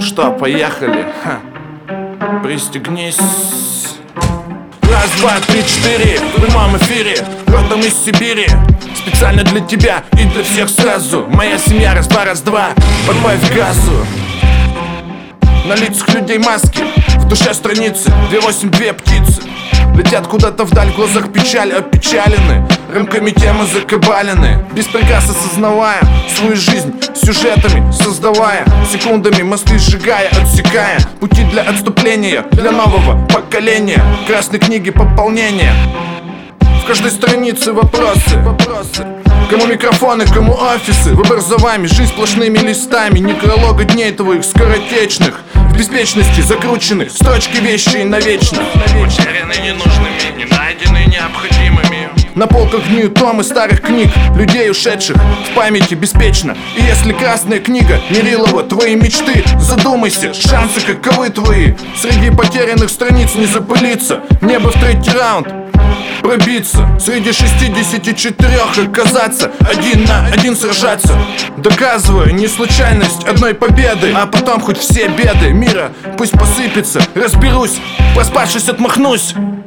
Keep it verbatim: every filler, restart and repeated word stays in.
Ну что, поехали. Ха. Пристегнись. Раз, два, три, четыре. В прямом эфире, родом из Сибири. Специально для тебя и для всех сразу. Моя семья раз, два, раз, два. Подбавь газу. На лицах людей маски, в душе страницы. Две восемь, две птицы летят куда-то вдаль, в глазах печаль, опечалены. Рамками темы закабалены. Без приказа осознавая свою жизнь сюжетами, создавая секундами мосты, сжигая, отсекая пути для отступления, для нового поколения. Красной книги пополнения. В каждой странице вопросы, вопросы. Кому микрофоны, кому офисы. Выбор за вами, жизнь сплошными листами. Некролога дней твоих скоротечных. В беспечности закручены строчки вещи навечно. Утеряны ненужными, не найдены необходимыми. На полках гниют томы старых книг, людей ушедших в памяти беспечно. И если красная книга Мерилова твои мечты, задумайся, шансы каковы твои. Среди потерянных страниц не запылиться, небо в третий раунд пробиться, среди шестидесяти четырёх оказаться, один на один сражаться. Доказываю не случайность одной победы, а потом хоть все беды мира пусть посыпется. Разберусь, проспавшись отмахнусь.